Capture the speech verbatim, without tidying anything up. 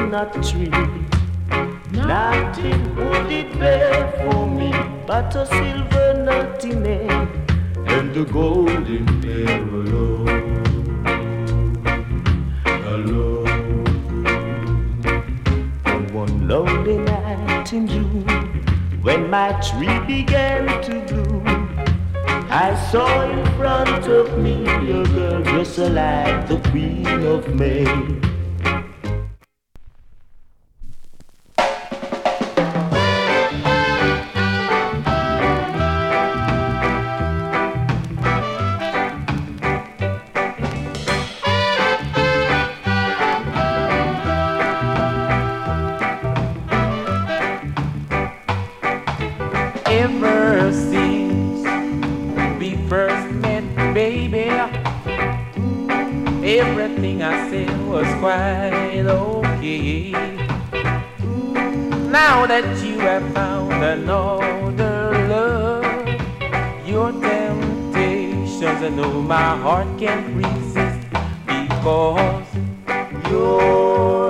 coconut tree. Nothing would it bear for me but a silver nut in it and the golden hair alone, alone. And one lonely night in June, when my tree began to bloom, I saw in front of me a girl dressed like the Queen of May. Ever since we first met, baby, everything I said was quite okay. Now that you have found another love, your temptations, I know my heart can't resist, because you're